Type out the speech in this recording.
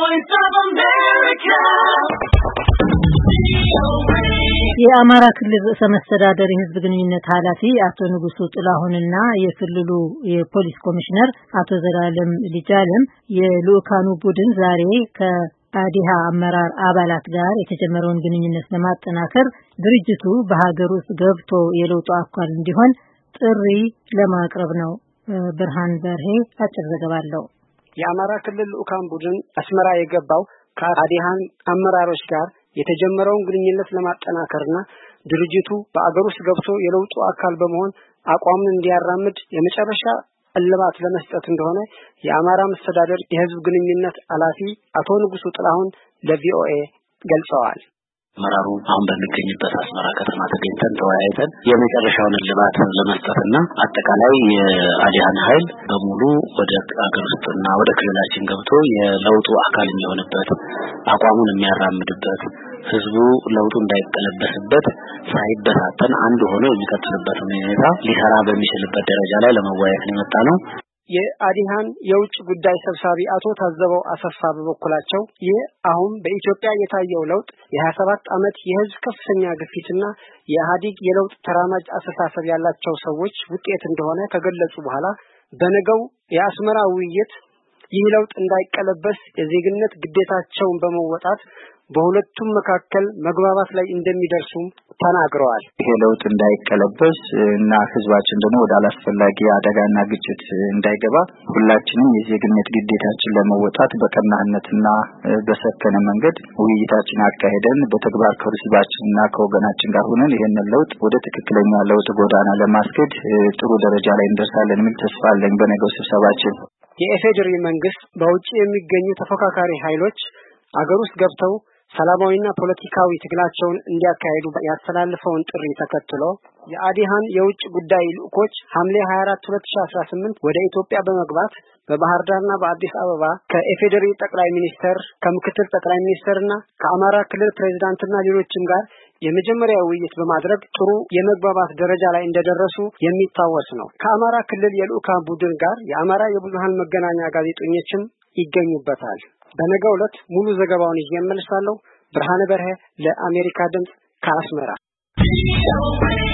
Voice of America. የአማራ ክልል ርዕሰ መስተዳድር የህዝብ ግንኙነት ኃላፊ አቶ ንጉሱ ጥላሁንና የክልሉ የፖሊስ ኮሚሽነር አቶ ዘላለም ልጃለም የልኡካኑ ቡድን ዛሬ ከአዲሃ አመራር አባላት ጋር የተጀመረውን ግንኙነት ለማጠናከር ድርጅቱ በሀገር ውስጥ ገብቶ የለውጡ አካል እንዲሆን ጥሪ ለማቅረብ ነው። ብርሃን በርሄ አጭር ዘገባ አለው። የአማራ ክልል ልኡካን ቡድን አስመራ የገባው ከአዲሃን አመራሮች ጋር የተጀመረውን ግንኙነት ለማጠናከርና ድርጅቱ በአገር ውስጥ ገብቶ የለውጡ አካል በመሆን አቋሙን እንዲያራምድ የመጨረሻ እልባት ለመስጠት እንደሆነ የአማራ መስተዳድር የህዝብ ግንኙነት ኃላፊ አቶ ንጉሱ ጥላሁን ለቪኦኤ ገልጸዋል። አመራሩ አሁን በሚገኝበት አስመራ ከተማ ተገኝተን ተወያይተን የመጨረሻውን እልባት ለመስጠትና አጠቃላይ የአዲሃን ኃይል በሙሉ ወደ አገር ውስጥና ወደ ክልላችን ገብቶ የለውጡ አካል የሚሆንበት አቋሙን የሚያራምድበት ህዝቡ ለውጡ እንዳይቀለበስበት ሳይበታተን አንድ ሆኖ የሚቀጥልበት ሁኔታ ሊሰራ በሚችልበት ደረጃ ላይ ለመወያየት የመጣ ነው። የአዲሃን የውጭ ጉዳይ ሰብሳቢ አቶ ታዘበው አሰፋ በበኩላቸው ይህ አሁን በኢትዮጵያ የታየው ለውጥ የ27 ዓመት የህዝብ ከፍተኛ ግፊትና የኢህአዴግ የለውጥ ተራማጅ አስተሳሰብ ያላቸው ሰዎች ውጤት እንደሆነ ከገለጹ በኋላ በነገው የአስመራ ውይይት ይህ ለውጥ እንዳይቀለበስ የዜግነት ግዴታቸውን በመወጣት በሁለቱም መካከል መግባባት ላይ እንደሚደርሱ ተናግረዋል። ይሄ ለውጥ እንዳይቀለበስ እና ህዝባችን ደግሞ ወደ አላስፈላጊ አደጋና ግጭት እንዳይገባ ሁላችንም የዜግነት ግዴታችን ለመወጣት በቀናነትና በሰከነ መንገድ ውይይታችን አካሄደን በተግባር ከህዝባችንና ከወገናችን ጋር ሆነን ይሄንን ለውጥ ወደ ትክክለኛ ለውጥ ጎዳና ለማስኬድ ጥሩ ደረጃ ላይ እንደርሳለን የሚል ተስፋ አለኝ። በነገው ስብሰባችን የኢፌዴሪ መንግስት በውጭ የሚገኙ ተፎካካሪ ኃይሎች አገር ውስጥ ገብተው ሰላማዊና ፖለቲካዊ ትግላቸውን እንዲያካሂዱ ያስተላልፈውን ጥሪ ተከትሎ የአዲሃን የውጭ ጉዳይ ልኡኮች ሐምሌ 24 2018 ወደ ኢትዮጵያ በመግባት በባህር ዳርና በአዲስ አበባ ከኢፌዴሪ ጠቅላይ ሚኒስተር ከምክትል ጠቅላይ ሚኒስተርና ከአማራ ክልል ፕሬዝዳንትና ሌሎችም ጋር የመጀመሪያ ውይይት በማድረግ ጥሩ የመግባባት ደረጃ ላይ እንደደረሱ የሚታወስ ነው። ከአማራ ክልል የልኡካን ቡድን ጋር የአማራ የብዙሃን መገናኛ ጋዜጠኞችም ይገኙበታል። በነገው ዕለት ሙሉ ዘገባውን ይዤ እመልሳለሁ። ብርሃነ በርሄ ለአሜሪካ ድምጽ ከአስመራ